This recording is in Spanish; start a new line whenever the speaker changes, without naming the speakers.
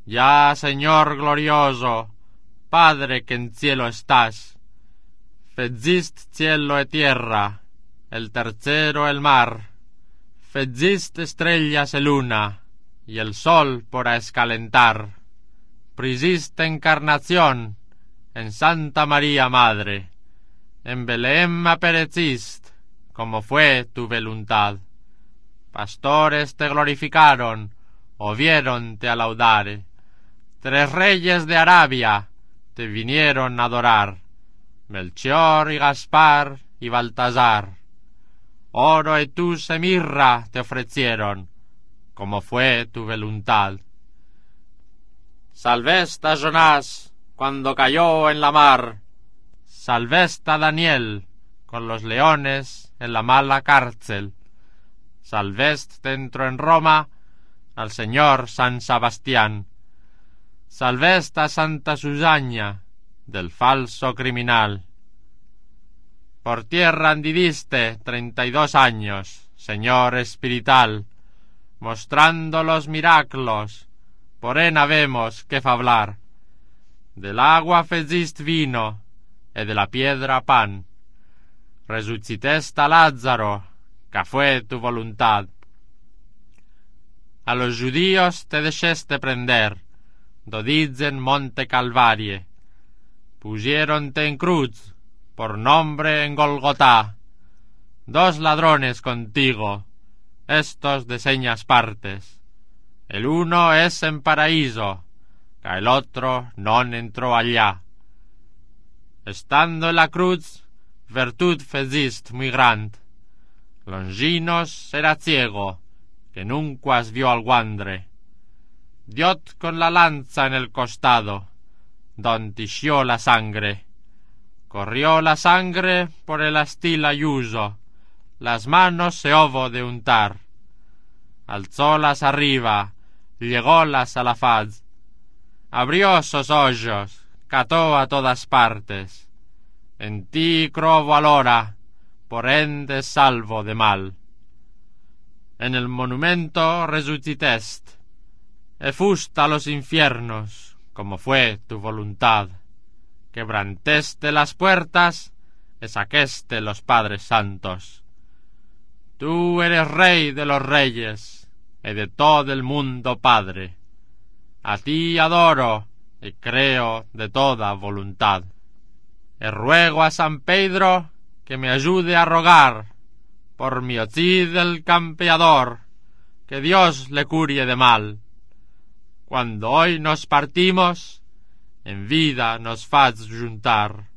Ya, Señor glorioso, Padre que en cielo estás, fezist cielo e tierra, el tercero el mar, fezist estrellas e luna, y el sol por a escalentar, prisiste encarnación en Santa María Madre, en Belém aparecist, como fue tu voluntad. Pastores te glorificaron, o vieron te alaudare. 3 reyes de Arabia te vinieron a adorar, Melchior y Gaspar y Baltasar. Oro y tus y mirra te ofrecieron, como fue tu voluntad. Salveste a Jonás cuando cayó en la mar, salveste a Daniel con los leones en la mala cárcel, salveste dentro en Roma al señor San Sebastián, salveste a Santa Susaña del falso criminal. Por tierra andidiste 32 años, señor espiritual, mostrando los milagros, por en habemos que fablar. Del agua fezist vino, e de la piedra pan. Resuciteste a Lázaro, que fue tu voluntad. A los judíos te dexeste prender, do dicen monte Calvarie. Pusieronte en cruz, por nombre en Golgotá. 2 ladrones contigo, estos de señas partes. El uno es en paraíso, que el otro non entró allá. Estando en la cruz, virtud fezist muy grand. Longinos era ciego, que nunca vio al guandre. Diot con la lanza en el costado, don tisció la sangre. Corrió la sangre por el astil ayuso, las manos se hubo de untar. Alzólas arriba, llególas a la faz. Abrió sus ojos, cató a todas partes. En ti crovo alora, por ende salvo de mal. En el monumento resucitest, e fuste a los infiernos, como fue tu voluntad. Quebranteste las puertas, e saqueste los padres santos. Tú eres rey de los reyes, e de todo el mundo Padre. A ti adoro, y creo de toda voluntad. E ruego a San Pedro que me ayude a rogar, por mi Cid el campeador, que Dios le curie de mal. Cuando hoy nos partimos, en vida nos faz juntar.